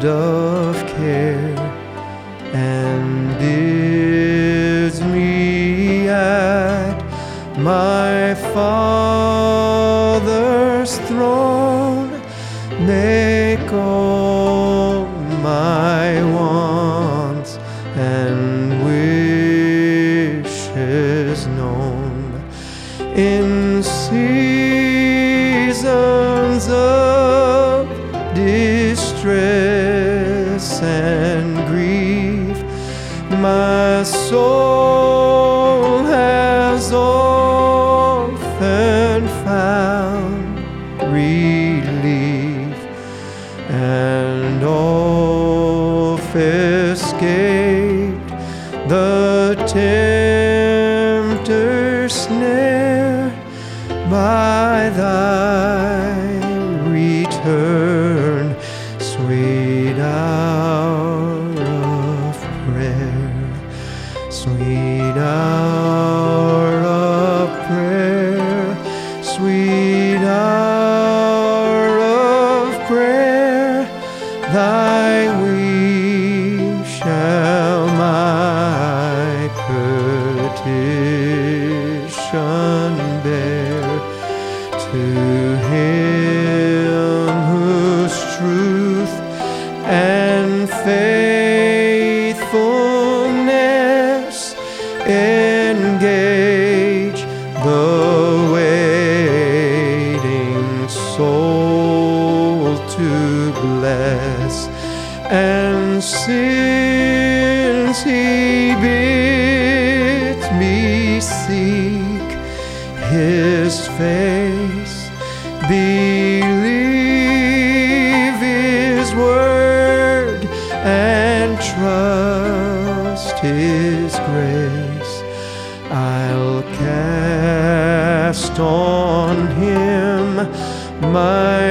of care, and bids me at my Father's throne make all my wants and wishes known. In seasons of distress and grief, my soul has often found relief, and oft escaped the tempter's snare by thy return, sweet hour of prayer, sweet hour of prayer, sweet hour of prayer. Thy wings shall my petition bear to Him whose truth and faithfulness engage the waiting soul to bless. And since He bids me seek His face, believe His word, and trust His grace, I'll cast on Him my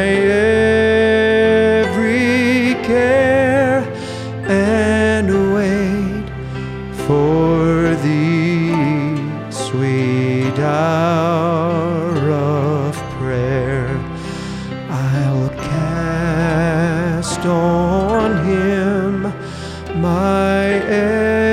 every care, and wait for Thee, sweet hour of prayer. I'll cast on Him my